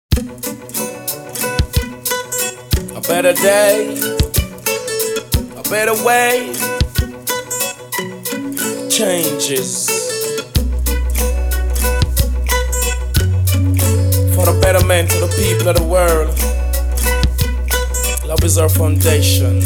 A better day, a better way, changes for the betterment of the people of the world. Love is our foundation.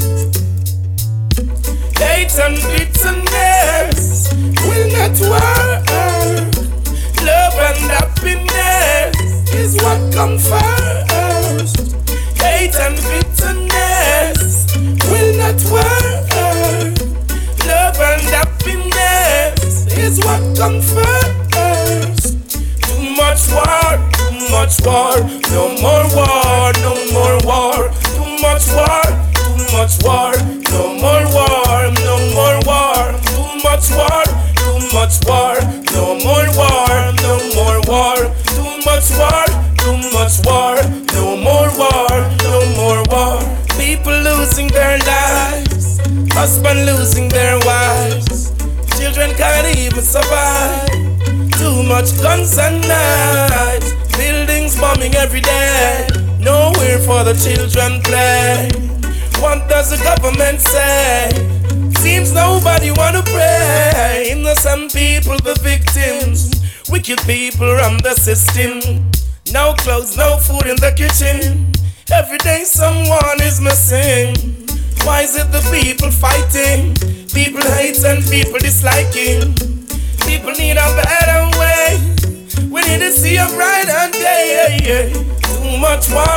Hate and bitterness will not work. Love and happiness is what comes first. Hate and bitterness will not work. Love and happiness is what comes first. Too much war, no more war, no more war. Too much war, no more war, no more war. Too much war, no more war, no more war. Too much war, no more war, no more war. People losing their lives, husbands losing their wives, children can't even survive. Too much guns and knives, buildings bombing every day, nowhere for the children play. What does the government say? Seems nobody wanna pray. Innocent people the victims, wicked people run the system. No clothes, no food in the kitchen, every day someone is missing. Why is it the people fighting? People hate and people disliking. People need a better way. We need to see a brighter day. Too much war,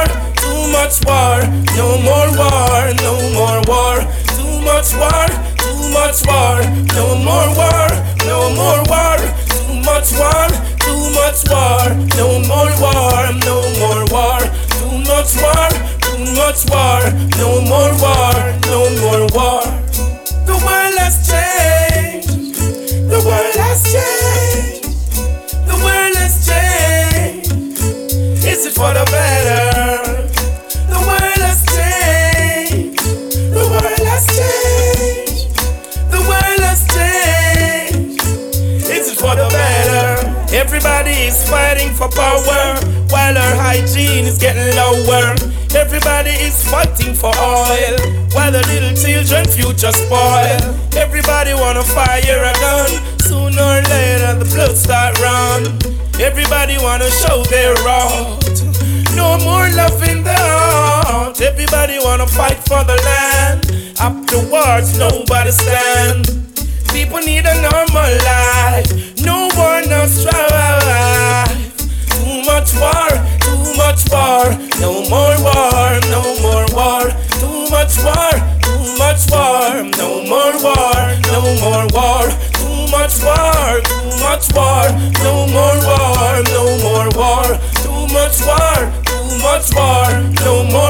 no more war, no more war. Too much war, no more war, no more war. Too much war, no more war, no more war. Too much war, no more war, no more war. The world has changed. The world has changed. The world has changed. Is it for the better? The world has changed. The world has changed. The world has changed. Is it for the better? Everybody is fighting for power while our hygiene is getting lower. Everybody is fighting for oil while the little children future spoil. Everybody wanna fire a gun, sooner or later the blood start run. Everybody wanna show their wrath, no more love in the heart. Everybody wanna fight for the land, afterwards nobody stand. People need a normal life, no war, no strife. Too much war, no more war, no more war. Too much war, no more war, no more war. Too much war, no more war, no more war. Too much war, no more